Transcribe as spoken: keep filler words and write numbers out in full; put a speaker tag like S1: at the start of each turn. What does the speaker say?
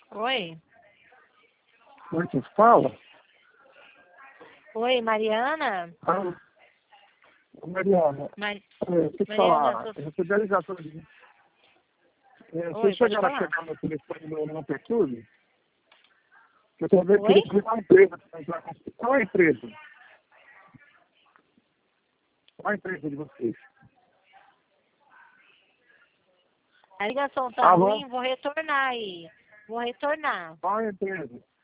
S1: Oi.
S2: Oi, quem fala?
S1: Oi, Mariana?
S2: Ah, Mariana,
S1: Mari...
S2: é, deixa eu te
S1: Mariana,
S2: falar,
S1: tô...
S2: eu recebi a ligação de... É,
S1: Oi,
S2: vocês
S1: pode
S2: chegaram a
S1: falar.
S2: chegar no telefone no no Pertube? Eu tô vendo que
S1: Oi?
S2: ele tem uma empresa para entrar com... Qual é a empresa? Qual é a empresa de vocês?
S1: A ligação tá
S2: Alô?
S1: ruim, vou retornar aí. Vou retornar.
S2: Qual é a empresa?